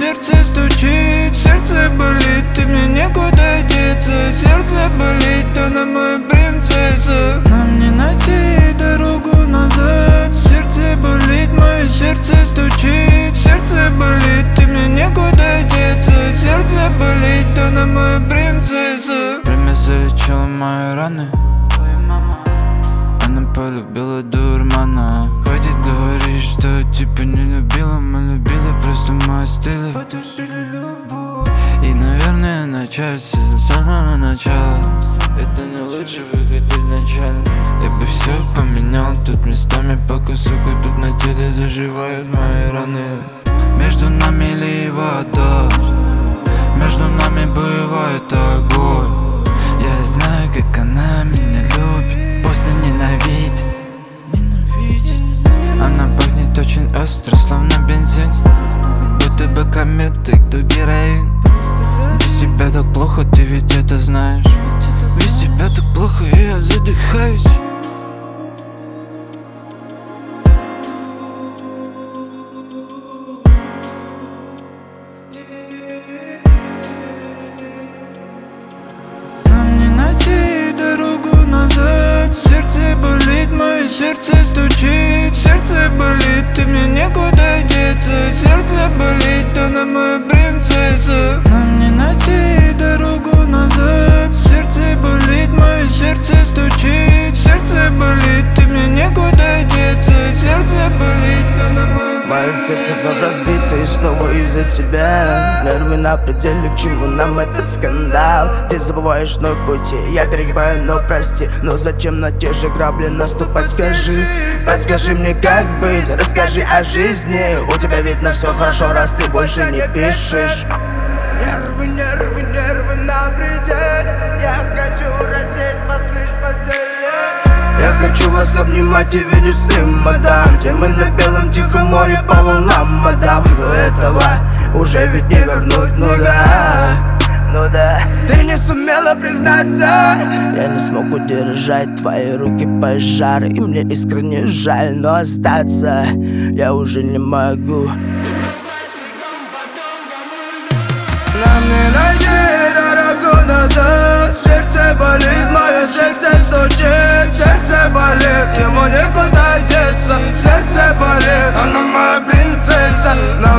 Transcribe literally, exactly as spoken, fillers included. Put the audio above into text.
сердце стучит, сердце болит, ты мне некуда деться. Сердце болит, она моя принцесса. Нам не найти дорогу назад. Сердце болит, мое сердце стучит, сердце болит, ты мне некуда деться. Сердце болит, она моя принцесса. Время залечило мои раны. Она полюбила дурмана. Хватит говорить, что типа не любила. Мы любили, просто мы остыли. Потушили любовь. И, наверное, начаться с самого начала. Это не лучший выход изначально. Я бы все поменял тут местами, пока, сука, тут на теле заживают мои раны. Между нами ливает дождь, между нами бывает огонь. Я знаю, как она меня любит, после ненавидит. Она пахнет очень остро, словно бензин. Будто бы кометы, кто героин. Без тебя так плохо, ты ведь это знаешь. Без тебя так плохо, и я задыхаюсь. Нам не найти дорогу назад. Сердце болит, мое сердце стучит, сердце болит, ты мне некуда деться. Сердце болит, она моя принцесса. Нам не найти дорогу назад. Сердце болит, мое сердце стучит, сердце болит, ты мне некуда деться. Сердце болит, она моя. Мое сердце вновь разбито и снова из-за тебя. Нервы на пределе, к чему нам этот скандал? Ты забываешь вновь пути, я перегибаю, но прости. Но зачем на те же грабли наступать, скажи? Подскажи мне, как быть, расскажи о жизни. У тебя видно все хорошо, раз ты больше не пишешь. Нервы, нервы, нервы на пределе. Я хочу раздеть вас лишь в постели. Я хочу вас обнимать и видеть сны, мадам, где мы на белом тихом море по волнам, мадам. Но этого уже ведь не вернуть, ну да, ну да. Ты не сумела признаться. Я не смог удержать твои руки пожар. И мне искренне жаль, но остаться я уже не могу. Нам не найти дорогу назад. Сердце болит, мое сердце стучит, сердце болит, ему некуда деться. Сердце болит, она моя принцесса.